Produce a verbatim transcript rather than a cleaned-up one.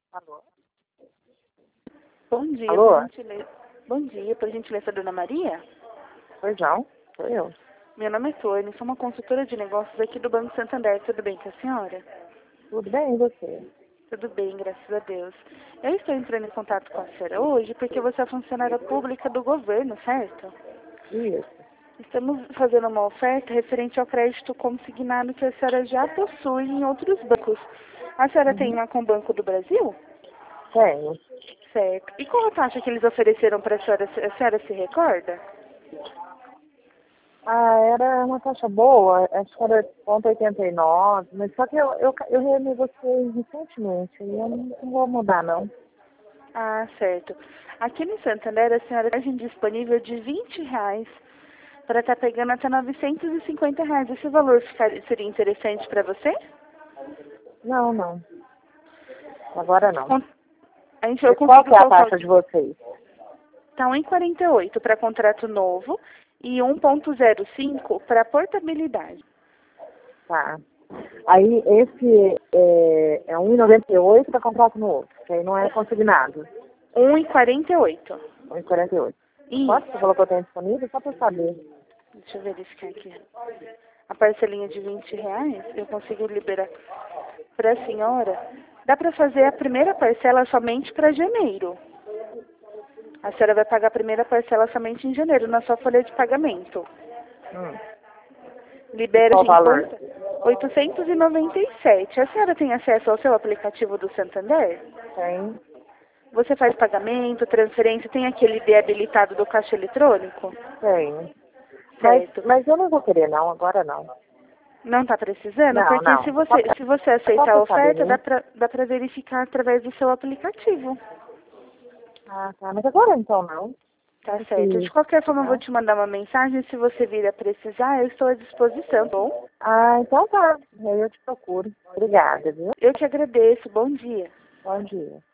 Alô? Bom dia, Alô? por gentileza. Bom dia, por gentileza, Dona Maria? Pois não, sou eu. Meu nome é Tônia, sou uma consultora de negócios aqui do Banco Santander. Tudo bem com a senhora? Tudo bem, e você? Tudo bem, graças a Deus. Eu estou entrando em contato com a senhora hoje porque você é funcionária pública do governo, certo? Isso. Estamos fazendo uma oferta referente ao crédito consignado que a senhora já possui em outros bancos. A senhora tem Uhum. uma com o Banco do Brasil? Tenho. Certo. E qual a taxa que eles ofereceram para a senhora? A senhora se recorda? Ah, era uma taxa boa, acho que era ponto oitenta e nove, mas só que eu, eu, eu renegociei recentemente, e eu não, não vou mudar, não. Ah, certo. Aqui no Santander, a senhora tem disponível de vinte reais para estar pegando até novecentos e cinquenta reais. Esse valor ficar, seria interessante para você? Não, não. Agora não. Con- A gente, E eu qual consigo que é a colocar. taxa de vocês? Está um e quarenta e oito para contrato novo e um ponto zero cinco para portabilidade. Tá. Aí esse é, é um e noventa e oito para contrato no outro, que aí não é consignado. um e quarenta e oito. um e quarenta e oito. Quanto Isso. você falou que eu tenho disponível? Só para saber. Deixa eu verificar aqui. A parcelinha de vinte reais, eu consigo liberar para a senhora. Dá para fazer a primeira parcela somente para janeiro. A senhora vai pagar a primeira parcela somente em janeiro, na sua folha de pagamento. Hum. E Libera qual o de valor? conta oitocentos e noventa e sete. A senhora tem acesso ao seu aplicativo do Santander? Tem. Você faz pagamento, transferência, tem aquele I D habilitado do caixa eletrônico? Tenho. Mas, Certo. mas eu não vou querer, não. Agora não. Não está precisando? Não, Porque se não. Só você, pra, se você só aceitar a pra saber oferta, dá mesmo. para dá para verificar através do seu aplicativo. Ah, tá. Mas agora então não. Tá Tem certo. que De qualquer forma, eu vou precisar. te mandar uma mensagem. Se você vir a precisar, eu estou à disposição, tá bom? Ah, então tá. Aí eu te procuro. Obrigada, viu? Eu que agradeço. Bom dia. Bom dia.